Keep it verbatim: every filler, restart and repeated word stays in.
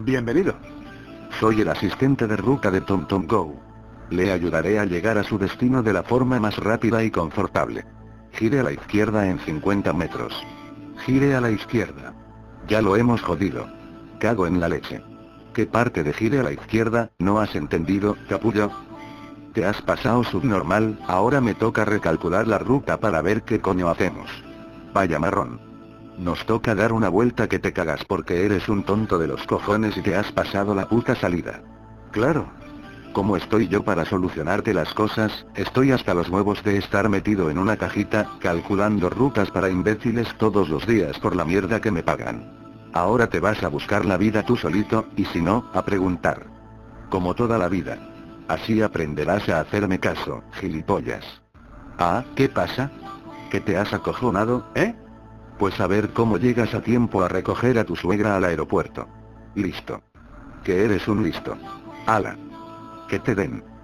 Bienvenido. Soy el asistente de ruta de TomTom Go. Le ayudaré a llegar a su destino de la forma más rápida y confortable. Gire a la izquierda en cincuenta metros. Gire a la izquierda. Ya lo hemos jodido. Cago en la leche. ¿Qué parte de gire a la izquierda no has entendido, capullo? Te has pasado subnormal, ahora me toca recalcular la ruta para ver qué coño hacemos. Vaya marrón. Nos toca dar una vuelta que te cagas porque eres un tonto de los cojones y te has pasado la puta salida. Claro. ¿Cómo estoy yo para solucionarte las cosas? Estoy hasta los huevos de estar metido en una cajita, calculando rutas para imbéciles todos los días por la mierda que me pagan. Ahora te vas a buscar la vida tú solito, y si no, a preguntar. Como toda la vida. Así aprenderás a hacerme caso, gilipollas. Ah, ¿qué pasa? ¿Que te has acojonado, eh? Pues a ver cómo llegas a tiempo a recoger a tu suegra al aeropuerto. Listo. Que eres un listo. Ala. Que te den.